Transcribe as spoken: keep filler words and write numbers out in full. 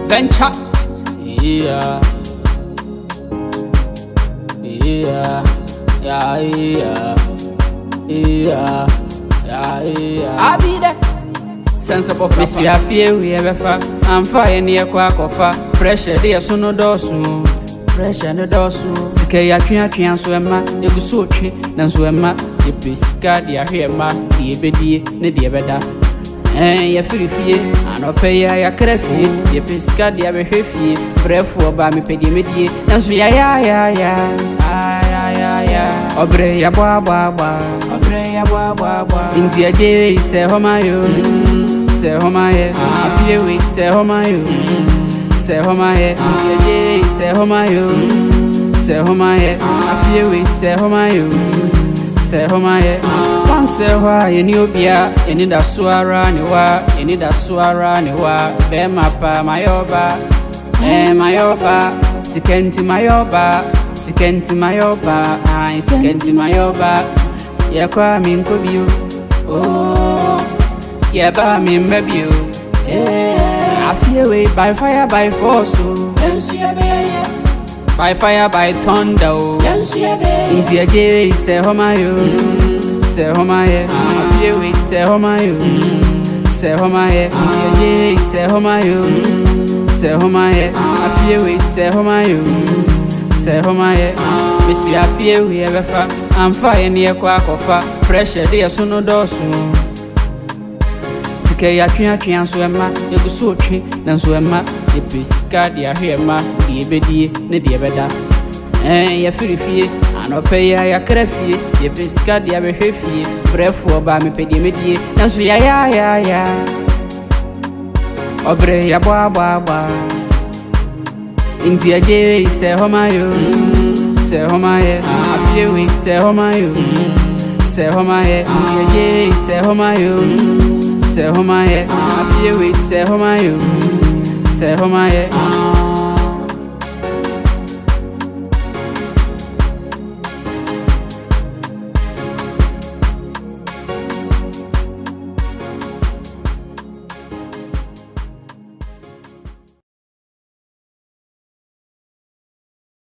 Venture. Yeah. Yeah. Yeah, yeah. Yeah. Yeah, yeah. I be there. Sensible. Missy, I fear we ever far. I'm fire near Quacofa. Pressure, dear, so no dosu. Pressure no dosu. Sike ya tria tria so ema. You go so tree, then so ema. You pisca, dear, here, ma. The ebedi, ne dear beda. Eh, ya free fee. I no pay ya crefy. You pisca, dear, be heavy. Breath by me, pay the midi. And so, ya, ya, ya, ya. Ya, ya, ya. Obre ya boa boa boa. Obre ya boa boa boa. India J say homa yo. Say homa ye. Afie we say homa yo. Say homa ye. India J say homa yo. Say homa ye. Afie we say homa yo. Say homa ye. One say why you need obia. You need a suara ni wa. You need a suara ni wa. Be mapa mayoba. Eh mayoba. Sikenti mayoba. Sikenti mayoba, I sikenti mayoba. Ya kwa mi nkobio. Oh, ya ba mi mbebio. Yeah, I feel way by fire by force. By fire by thunder. India J say homa yo. Say homa ye. I feel way say homa yo. Say homa ye. India J say homa yo. Say homa ye. I feel way say homa yo. Say homa ye. Missy, I fear we ever far. I'm fire near Quacofa. Pressure, dear, so no dosu. Sike ya tria tria so ema. You go so tree, then so ema. You pisca, dear, here, ma. The ebedi, ne dear beda. Eh, ya free fee. I no pay ya crefy. You pisca, dear, be heavy. Breath by me, pay the midi. And so, ya, ya, ya, ya. Obre ya boa boa boa. India J say homa yo. Say homa ye. Afie we say homa yo. Say homa ye. India J say homa yo. Say homa ye. Afie we say homa yo. Say homa ye.